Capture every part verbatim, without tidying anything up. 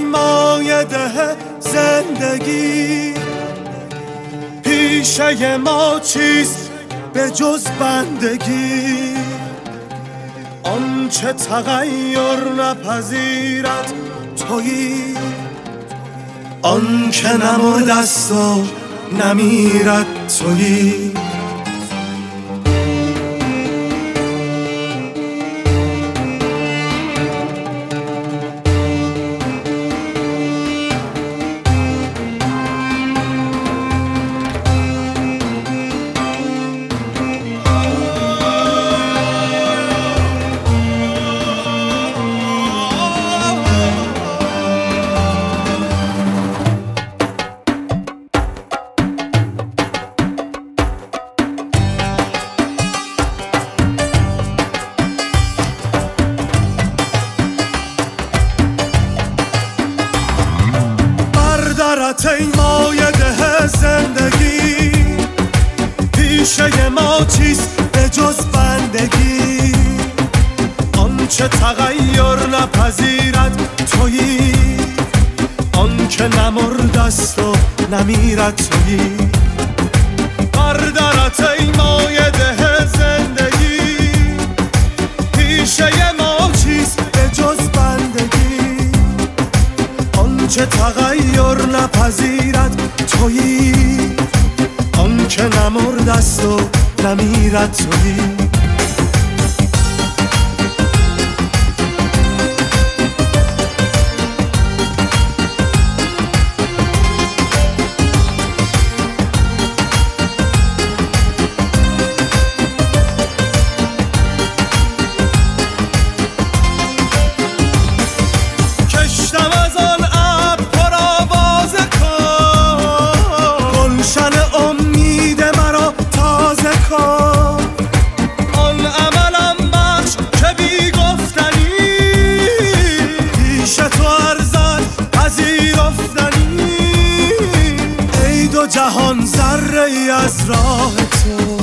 ای مایده زندگی، پیشه ما چیست به جز بندگی؟ آنچه تغییر نپذیرد تویی، آنکه نمرده است و نمیرد تویی. ای مایده زندگی، پیشه ما چیست به جز بندگی؟ آنچه تغییر نپذیرد تویی، آنچه نمرده است و نمیرد تویی. بردرت ای مایده زندگی، پیشه ما چیست به جز بندگی؟ آنچه تغییر نپذیرد تویی، آنچه نمرده است و نمیرد تویی. جهان ذره ای از راه تو،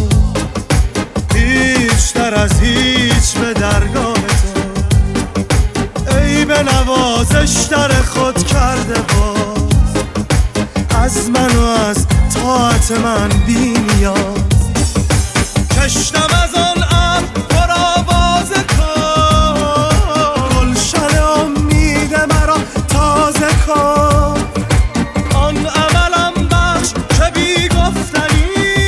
بیشتر از هیچ به درگاه تو. ای به نوازش در خود کرده باز، از من و از طاعت من بی نیاز. کشتم از آن ابر پر آواز کن، گلشن امید مرا تازه کن. آن عملم بخش که بی گفتنی،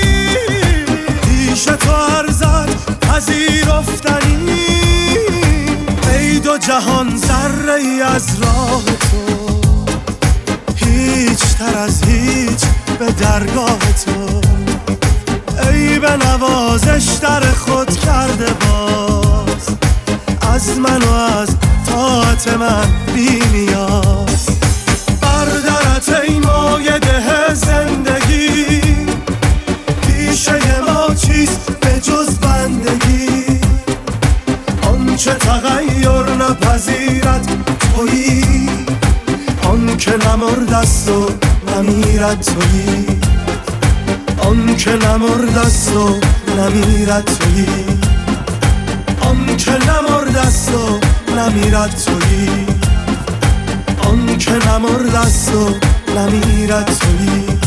پیش تو ارزد پذیرفتنی. ای دو جهان ذره ای از راه تو، هیچ تر از هیچ به درگاه تو. ای به نوازش در خود کرده باز، از من و از طاعت من بی نیاز. بردرت ای مایده زندگی، پیشه ما چیست به جز بندگی؟ آنچه تغییر نپذیرد تویی، آنکه نمرده است و نمیرد تویی. آنکه نمرده است و نمیرد تویی، آنکه نمرده است و نمیرد تویی، آنکه نمرده است و نمیرد تویی.